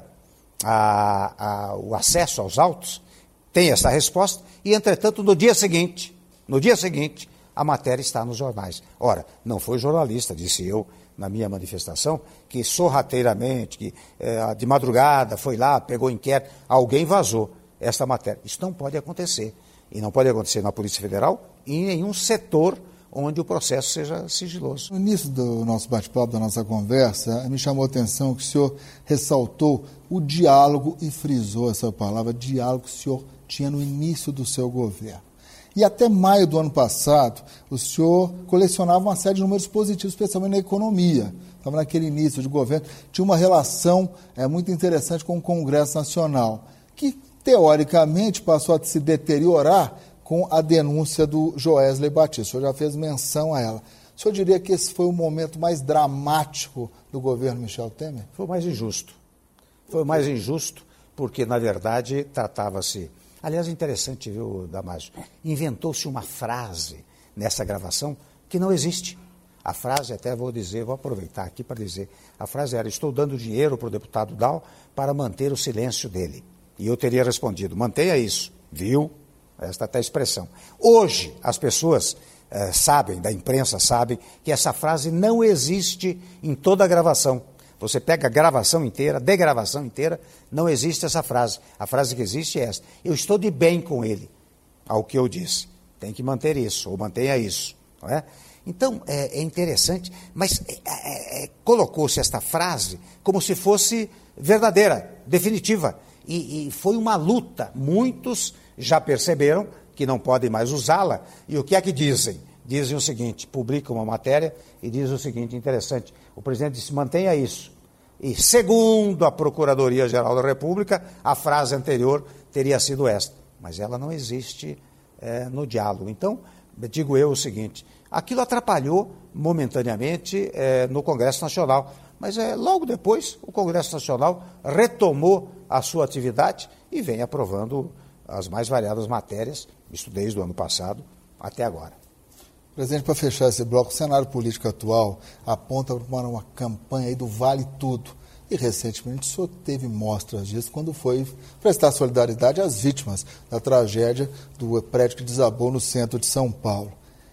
a, a, o acesso aos autos, tem essa resposta, e entretanto, no dia seguinte, no dia seguinte, a matéria está nos jornais. Ora, não foi jornalista, disse eu na minha manifestação, que sorrateiramente, que é, de madrugada foi lá, pegou inquérito, alguém vazou esta matéria. Isso não pode acontecer. E não pode acontecer na Polícia Federal e em nenhum setor onde o processo seja sigiloso. No início do nosso bate-papo, da nossa conversa, me chamou a atenção que o senhor ressaltou o diálogo e frisou essa palavra, diálogo que o senhor tinha no início do seu governo. E até maio do ano passado, o senhor colecionava uma série de números positivos, especialmente na economia. Estava naquele início de governo, tinha uma relação é, muito interessante com o Congresso Nacional, que teoricamente passou a se deteriorar com a denúncia do Joesley Batista. O senhor já fez menção a ela. O senhor diria que esse foi o momento mais dramático do governo Michel Temer? Foi o mais injusto. Foi o mais injusto porque, na verdade, tratava-se... Aliás, interessante, viu, Damásio? Inventou-se uma frase nessa gravação que não existe. A frase, até vou dizer, vou aproveitar aqui para dizer, a frase era, estou dando dinheiro para o deputado Dal para manter o silêncio dele. E eu teria respondido, mantenha isso, viu? Esta é a expressão. Hoje, as pessoas eh, sabem, da imprensa sabem, que essa frase não existe em toda a gravação. Você pega a gravação inteira, degravação inteira, não existe essa frase. A frase que existe é essa. Eu estou de bem com ele, ao que eu disse. Tem que manter isso, ou mantenha isso. Não é? Então, é, é interessante, mas é, é, colocou-se esta frase como se fosse verdadeira, definitiva. E, e foi uma luta. Muitos já perceberam que não podem mais usá-la. E o que é que dizem? Dizem o seguinte, publicam uma matéria e dizem o seguinte, interessante, o presidente disse, mantenha isso. E segundo a Procuradoria-Geral da República, a frase anterior teria sido esta. Mas ela não existe é, no diálogo. Então, digo eu o seguinte, aquilo atrapalhou momentaneamente é, no Congresso Nacional. Mas é, logo depois, o Congresso Nacional retomou a sua atividade e vem aprovando as mais variadas matérias, isso desde o ano passado até agora. Presidente, para fechar esse bloco, o cenário político atual aponta para uma campanha aí do Vale Tudo. E recentemente o senhor teve mostras disso quando foi prestar solidariedade às vítimas da tragédia do prédio que desabou no centro de São Paulo.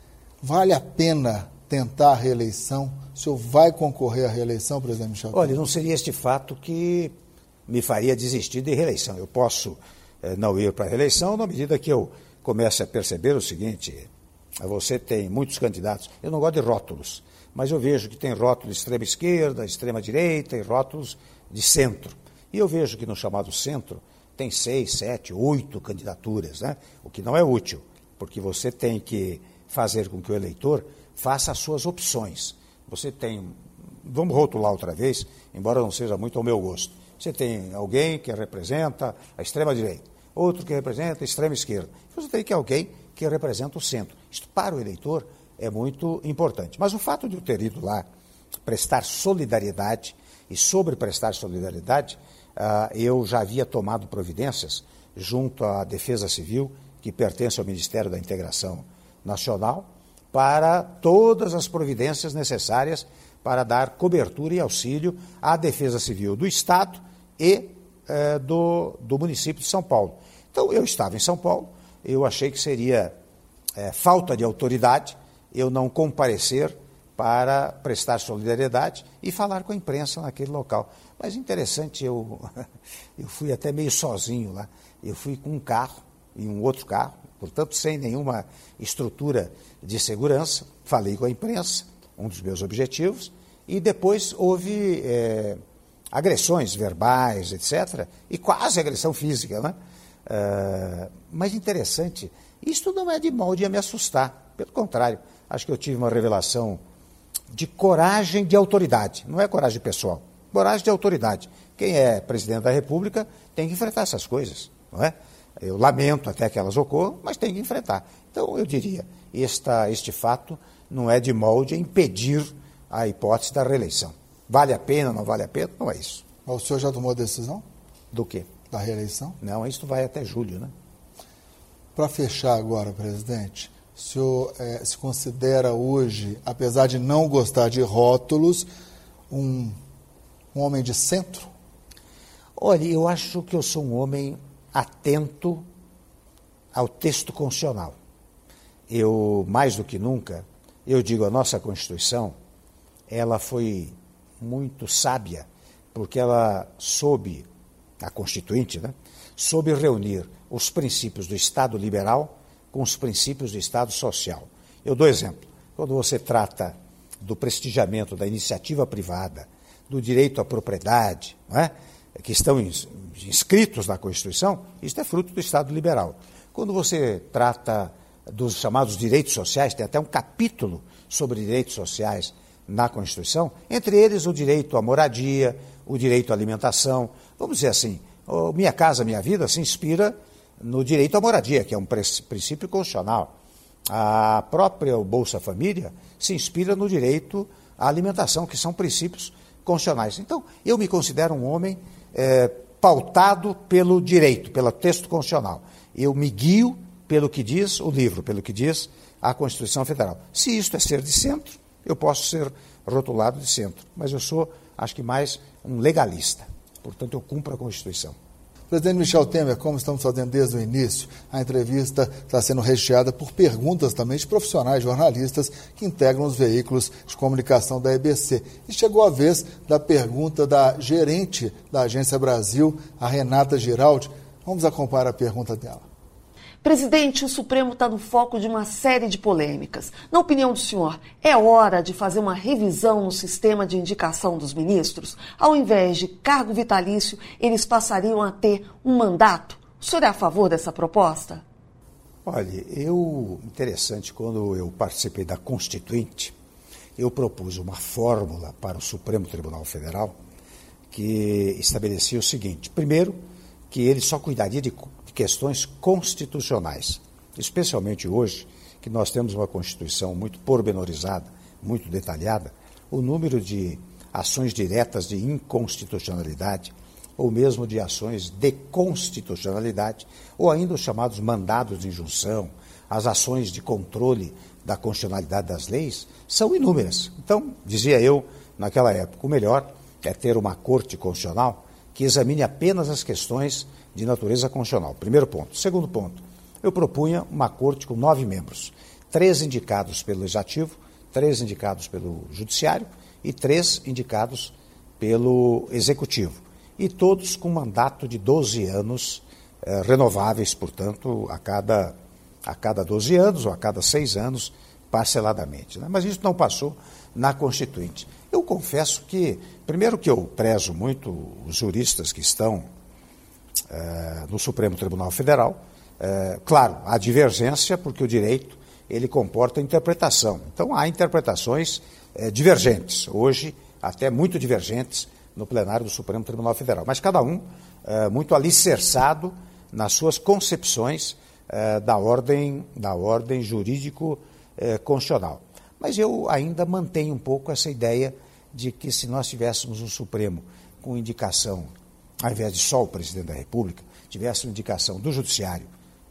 vale a pena tentar a reeleição? O senhor vai concorrer à reeleição, presidente Michel Temer? Olha, não seria este fato que me faria desistir de reeleição. Eu posso eh, não ir para a reeleição na medida que eu comece a perceber o seguinte: você tem muitos candidatos, eu não gosto de rótulos, mas eu vejo que tem rótulos de extrema esquerda, extrema direita e rótulos de centro. E eu vejo que no chamado centro tem seis, sete, oito candidaturas, né? O que não é útil, porque você tem que fazer com que o eleitor faça as suas opções. Você tem, vamos rotular outra vez, embora não seja muito ao meu gosto. Você tem alguém que representa a extrema-direita, outro que representa a extrema-esquerda. Você tem que alguém que representa o centro. Isto para o eleitor é muito importante. Mas o fato de eu ter ido lá prestar solidariedade, e sobre prestar solidariedade, uh, eu já havia tomado providências junto à Defesa Civil, que pertence ao Ministério da Integração Nacional, para todas as providências necessárias para dar cobertura e auxílio à Defesa Civil do Estado e eh, do, do município de São Paulo. Então, eu estava em São Paulo, eu achei que seria eh, falta de autoridade eu não comparecer para prestar solidariedade e falar com a imprensa naquele local. Mas interessante, eu, eu fui até meio sozinho lá, eu fui com um carro e um outro carro, portanto, sem nenhuma estrutura de segurança, falei com a imprensa, um dos meus objetivos, e depois houve é, agressões verbais, etcétera, e quase agressão física, né? Uh, mas interessante, isto não é de molde a me assustar, pelo contrário, acho que eu tive uma revelação de coragem de autoridade, não é coragem pessoal, coragem de autoridade. Quem é presidente da República tem que enfrentar essas coisas, não é? Eu lamento até que elas ocorram, mas tem que enfrentar. Então, eu diria, esta, este fato não é de molde a impedir a hipótese da reeleição. Vale a pena, não vale a pena? Não é isso. O senhor já tomou a decisão? Do quê? Da reeleição? Não, isso vai até julho, né? Para fechar agora, presidente, o senhor é, se considera hoje, apesar de não gostar de rótulos, um, um homem de centro? Olha, eu acho que eu sou um homem atento ao texto constitucional. Eu, mais do que nunca, eu digo, a nossa Constituição, ela foi muito sábia, porque ela soube, a Constituinte, né, soube reunir os princípios do Estado liberal com os princípios do Estado social. Eu dou exemplo. Quando você trata do prestigiamento da iniciativa privada, do direito à propriedade, não é? Que estão inscritos na Constituição, isso é fruto do Estado liberal. Quando você trata dos chamados direitos sociais, tem até um capítulo sobre direitos sociais na Constituição, entre eles o direito à moradia, o direito à alimentação. Vamos dizer assim, o Minha Casa Minha Vida se inspira no direito à moradia, que é um princípio constitucional. A própria Bolsa Família se inspira no direito à alimentação, que são princípios constitucionais. Então, eu me considero um homem É, pautado pelo direito, pelo texto constitucional. Eu me guio pelo que diz o livro, pelo que diz a Constituição Federal. Se isto é ser de centro, eu posso ser rotulado de centro, mas eu sou, acho que mais um legalista. Portanto, eu cumpro a Constituição. Presidente Michel Temer, como estamos fazendo desde o início, a entrevista está sendo recheada por perguntas também de profissionais jornalistas que integram os veículos de comunicação da E B C. E chegou a vez da pergunta da gerente da Agência Brasil, a Renata Giraldi. Vamos acompanhar a pergunta dela. Presidente, o Supremo está no foco de uma série de polêmicas. Na opinião do senhor, é hora de fazer uma revisão no sistema de indicação dos ministros? Ao invés de cargo vitalício, eles passariam a ter um mandato? O senhor é a favor dessa proposta? Olha, eu, interessante, quando eu participei da Constituinte, eu propus uma fórmula para o Supremo Tribunal Federal que estabelecia o seguinte: primeiro, que ele só cuidaria de questões constitucionais, especialmente hoje, que nós temos uma Constituição muito pormenorizada, muito detalhada, o número de ações diretas de inconstitucionalidade, ou mesmo de ações de constitucionalidade, ou ainda os chamados mandados de injunção, as ações de controle da constitucionalidade das leis, são inúmeras. Então, dizia eu, naquela época, o melhor é ter uma Corte Constitucional que examine apenas as questões de natureza constitucional. Primeiro ponto. Segundo ponto, eu propunha uma corte com nove membros. três indicados pelo Legislativo, três indicados pelo Judiciário e três indicados pelo Executivo. E todos com mandato de doze anos, eh, renováveis, portanto, a cada, a cada doze anos ou a cada seis anos, parceladamente. Né? Mas isso não passou na Constituinte. Eu confesso que, primeiro que eu prezo muito os juristas que estão eh, no Supremo Tribunal Federal. Eh, claro, há divergência, porque o direito ele comporta interpretação. Então, há interpretações eh, divergentes, hoje até muito divergentes, no plenário do Supremo Tribunal Federal. Mas cada um eh, muito alicerçado nas suas concepções eh, da ordem, da ordem jurídico-constitucional. Mas eu ainda mantenho um pouco essa ideia de que se nós tivéssemos um Supremo com indicação, ao invés de só o presidente da República, tivesse indicação do Judiciário,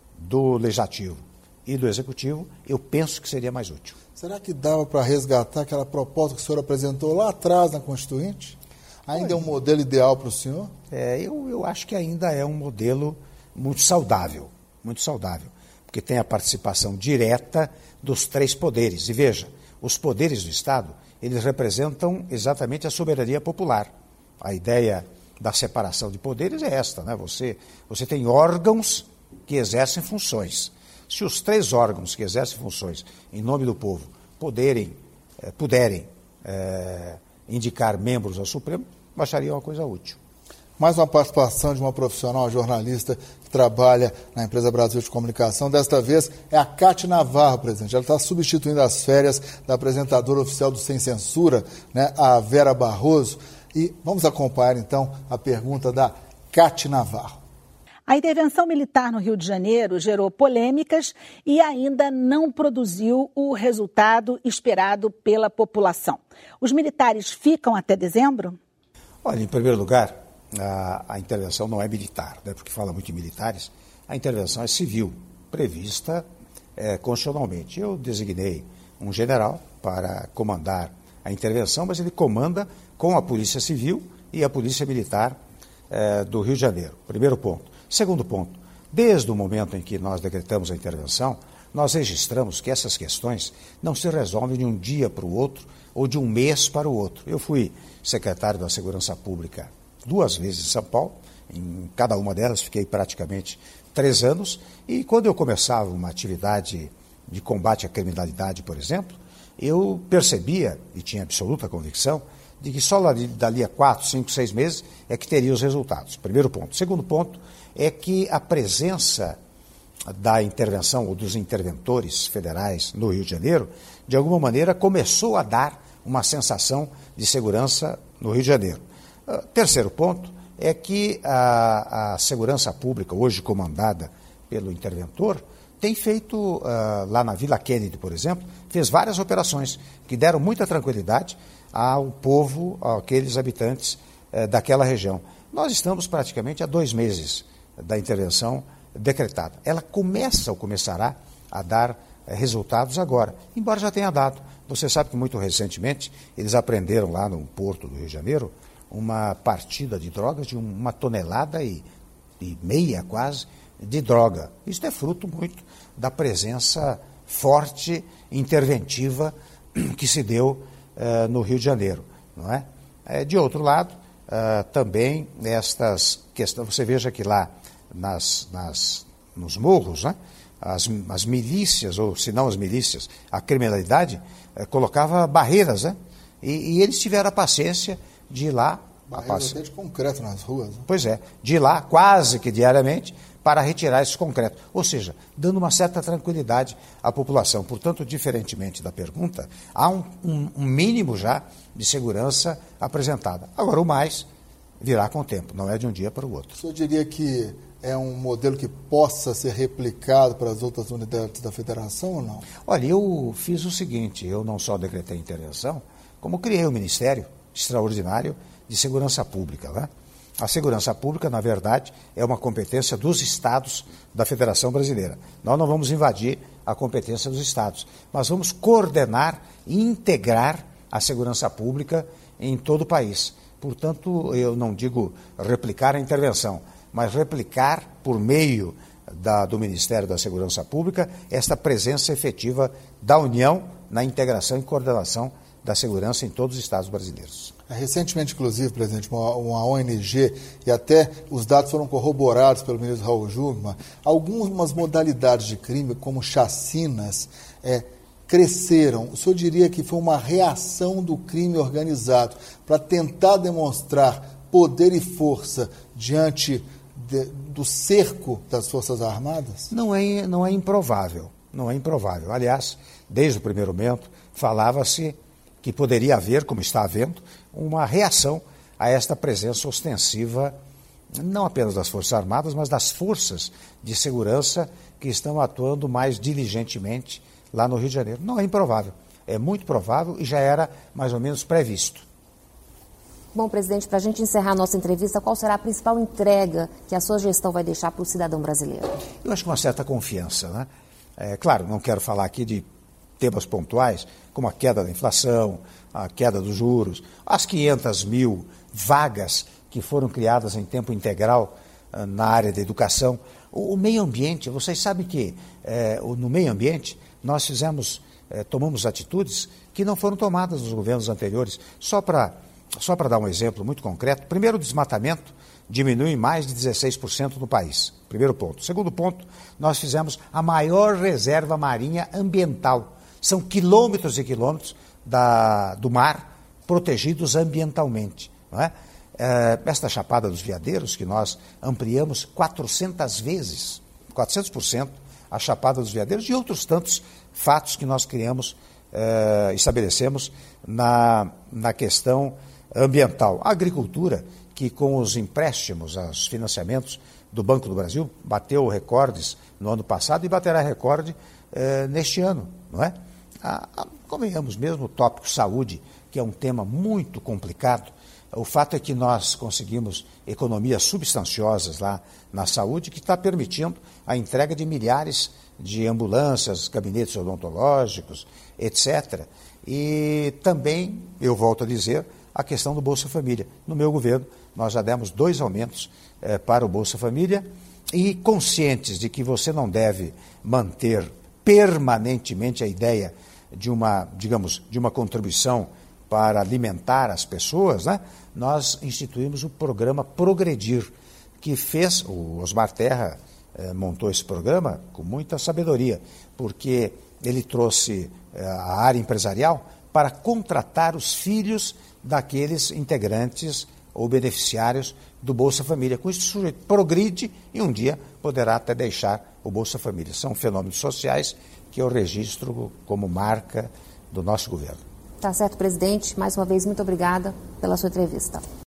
do Legislativo e do Executivo, eu penso que seria mais útil. Será que dava para resgatar aquela proposta que o senhor apresentou lá atrás na Constituinte? Ainda é um modelo ideal para o senhor? É, eu, eu acho que ainda é um modelo muito saudável, muito saudável, porque tem a participação direta dos três poderes. E veja, os poderes do Estado, eles representam exatamente a soberania popular. A ideia da separação de poderes é esta, né? Você, você tem órgãos que exercem funções. Se os três órgãos que exercem funções em nome do povo poderem, eh, puderem eh, indicar membros ao Supremo, eu acharia uma coisa útil. Mais uma participação de uma profissional jornalista que trabalha na empresa Brasil de Comunicação. Desta vez é a Cátia Navarro, presidente. Ela está substituindo as férias da apresentadora oficial do Sem Censura, né, a Vera Barroso. E vamos acompanhar, então, a pergunta da Cátia Navarro. A intervenção militar no Rio de Janeiro gerou polêmicas e ainda não produziu o resultado esperado pela população. Os militares ficam até dezembro? Olha, em primeiro lugar, a, a intervenção não é militar, né, porque fala muito em militares. A intervenção é civil, prevista é, constitucionalmente. Eu designei um general para comandar a intervenção, mas ele comanda com a Polícia Civil e a Polícia Militar é, do Rio de Janeiro. Primeiro ponto. Segundo ponto, desde o momento em que nós decretamos a intervenção, nós registramos que essas questões não se resolvem de um dia para o outro ou de um mês para o outro. Eu fui secretário da Segurança Pública duas vezes em São Paulo, em cada uma delas fiquei praticamente três anos, e quando eu começava uma atividade de combate à criminalidade, por exemplo, eu percebia, e tinha absoluta convicção, de que só dali a quatro, cinco, seis meses é que teria os resultados. Primeiro ponto. Segundo ponto é que a presença da intervenção ou dos interventores federais no Rio de Janeiro, de alguma maneira, começou a dar uma sensação de segurança no Rio de Janeiro. Uh, terceiro ponto é que a, a segurança pública, hoje comandada pelo interventor, tem feito, uh, lá na Vila Kennedy, por exemplo, fez várias operações que deram muita tranquilidade ao povo, àqueles habitantes uh, daquela região. Nós estamos praticamente há dois meses da intervenção decretada. Ela começa ou começará a dar uh, resultados agora, embora já tenha dado. Você sabe que muito recentemente eles apreenderam lá no porto do Rio de Janeiro uma partida de drogas de uma tonelada e, e meia quase de droga. Isso é fruto muito da presença forte, interventiva que se deu uh, no Rio de Janeiro, não é? É, de outro lado, uh, também estas questões, você veja que lá nas, nas, nos morros, né, as, as milícias, ou se não as milícias, a criminalidade uh, colocava barreiras, né? E, e eles tiveram a paciência de ir lá... Barreiras até de concreto nas ruas. Né? Pois é, de ir lá quase que diariamente para retirar esse concreto. Ou seja, dando uma certa tranquilidade à população. Portanto, diferentemente da pergunta, há um, um, um mínimo já de segurança apresentada. Agora, o mais virá com o tempo, não é de um dia para o outro. O senhor diria que é um modelo que possa ser replicado para as outras unidades da federação ou não? Olha, eu fiz o seguinte, eu não só decretei intervenção, como criei um Ministério Extraordinário de Segurança Pública. Né? A segurança pública, na verdade, é uma competência dos estados da Federação Brasileira. Nós não vamos invadir a competência dos estados, mas vamos coordenar e integrar a segurança pública em todo o país. Portanto, eu não digo replicar a intervenção, mas replicar por meio da, do Ministério da Segurança Pública, esta presença efetiva da União na integração e coordenação da segurança em todos os estados brasileiros. Recentemente, inclusive, presidente, uma, uma O N G, e até os dados foram corroborados pelo ministro Raul Jungmann, algumas modalidades de crime, como chacinas, é, cresceram. O senhor diria que foi uma reação do crime organizado para tentar demonstrar poder e força diante de, do cerco das Forças Armadas? Não é, não é improvável, não é improvável. Aliás, desde o primeiro momento, falava-se que poderia haver, como está havendo, uma reação a esta presença ostensiva, não apenas das Forças Armadas, mas das forças de segurança que estão atuando mais diligentemente lá no Rio de Janeiro. Não é improvável, é muito provável e já era mais ou menos previsto. Bom, presidente, para a gente encerrar a nossa entrevista, qual será a principal entrega que a sua gestão vai deixar para o cidadão brasileiro? Eu acho que uma certa confiança, né? É, claro, não quero falar aqui de temas pontuais, como a queda da inflação, a queda dos juros, as quinhentas mil vagas que foram criadas em tempo integral uh, na área da educação. O, o meio ambiente, vocês sabem que eh, no meio ambiente nós fizemos, eh, tomamos atitudes que não foram tomadas nos governos anteriores. Só para só para dar um exemplo muito concreto, primeiro, o desmatamento diminui em mais de dezesseis por cento no país. Primeiro ponto. Segundo ponto, nós fizemos a maior reserva marinha ambiental. São quilômetros e quilômetros da, do mar protegidos ambientalmente. Não é? É, esta Chapada dos Veadeiros, que nós ampliamos quatrocentas vezes, quatrocentos por cento, a Chapada dos Veadeiros e outros tantos fatos que nós criamos, é, estabelecemos na, na questão ambiental. A agricultura, que com os empréstimos, os financiamentos do Banco do Brasil, bateu recordes no ano passado e baterá recorde é, neste ano, não é? A, a, convenhamos mesmo o tópico saúde, que é um tema muito complicado. O fato é que nós conseguimos economias substanciosas lá na saúde, que está permitindo a entrega de milhares de ambulâncias, gabinetes odontológicos, etcétera. E também, eu volto a dizer, a questão do Bolsa Família. No meu governo, nós já demos dois aumentos eh, para o Bolsa Família e conscientes de que você não deve manter permanentemente a ideia de uma, digamos, de uma contribuição para alimentar as pessoas, né? Nós instituímos o programa Progredir, que fez, o Osmar Terra eh, montou esse programa com muita sabedoria, porque ele trouxe eh, a área empresarial para contratar os filhos daqueles integrantes ou beneficiários do Bolsa Família. Com isso, o sujeito progride e um dia poderá até deixar o Bolsa Família. São fenômenos sociais que eu registro como marca do nosso governo. Tá certo, presidente. Mais uma vez, muito obrigada pela sua entrevista.